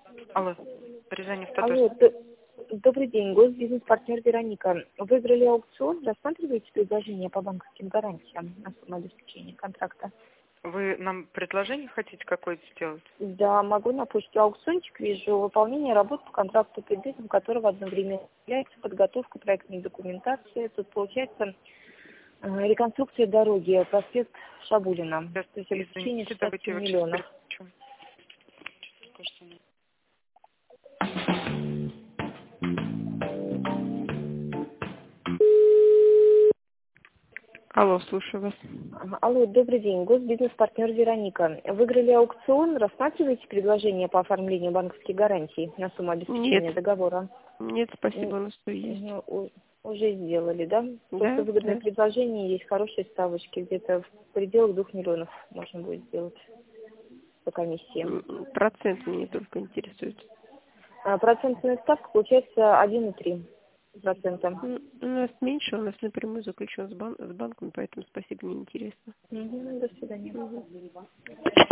Алло, Рязань Автодор. Алло, добрый день, госбизнес-партнер Вероника. Выиграли аукцион, рассматриваете предложение по банковским гарантиям на сумму обеспечения контракта? Вы нам предложение хотите какое-то сделать? Да, могу на почту аукциончик, вижу выполнение работ по контракту, предметом которого одновременно является подготовка проектной документации. Тут получается реконструкция дороги, проспект Шабулина, Сейчас, то есть обеспечение извините, давайте 67 я вот сейчас миллионов. переключу. Кажется, нет. Алло, слушаю вас. Алло, добрый день, госбизнес-партнер Вероника. Выиграли аукцион, рассматриваете предложение по оформлению банковских гарантий на сумму обеспечения Нет, договора? нет, спасибо, у нас все есть. Уже сделали, да? Просто Да, выгодное да. предложение, есть хорошие ставочки, где-то в пределах 2 миллионов можно будет сделать по комиссии. Процент меня только интересует. Процентная ставка получается 1,3%. У нас меньше, у нас напрямую заключен с банком, поэтому спасибо, не интересно. До свидания. Мгм.